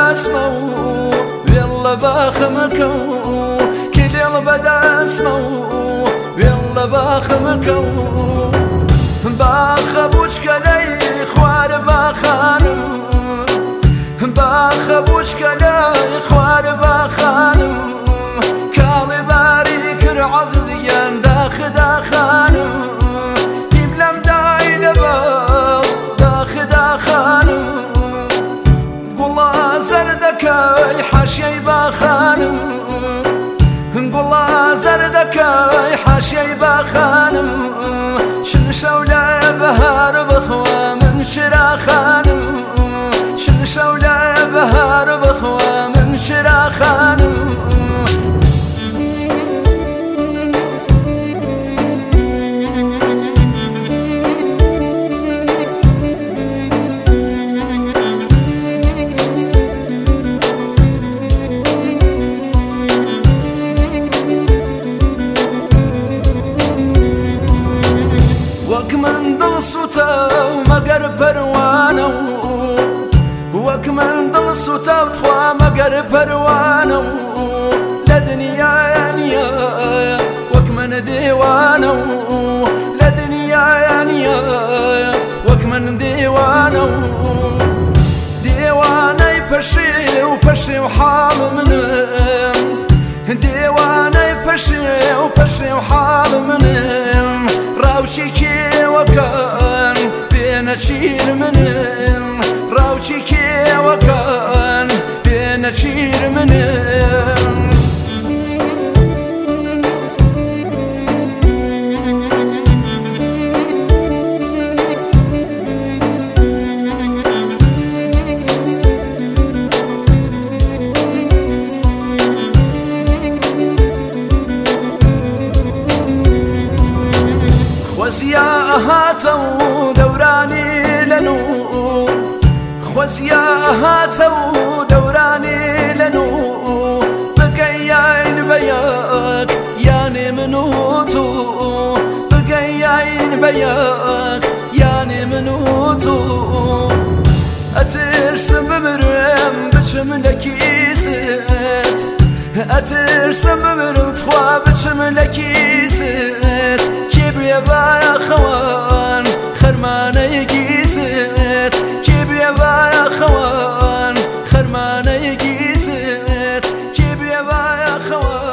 اسمو يلا باخمكو كليل بدا اسمو يلا باخمكو باخبوش كلي خوار باخانم باخبوش كلي خوار باخانم كالي باريك العزيز ينداخ داخانم يبلم داين بال داخ داخانم قولا زردك حشي باخانم قولا زردك حشي باخانم شنشولا بهار بخوا من شراخانم شنشولا بهار بخوا من شراخانم وكمن دل سوتا ومقر بروانو وكمن دل سوتا وتخوا مقر بروانو لدنيا يانيا وكمن ديوانو لدنيا يانيا وكمن ديوانو ديواني بشي وبشي وحال منهم ديواني بشي وبشي وحال منهم راوشيكي وكان بين شير منهم راوشيكي وكان بين شير منهم خوزيا هاتو دوراني لنو خوزيا هاتو دوراني لنو بقياين بياك ياني منوتو بقياين بياك ياني منوتو اترسم بمرم بشملكي ست اترسم بمرم تخوا بشملكي ست كيبيا بايا خوان خرماني قيست كيبيا بايا خوان خرماني قيست كيبيا بايا خوان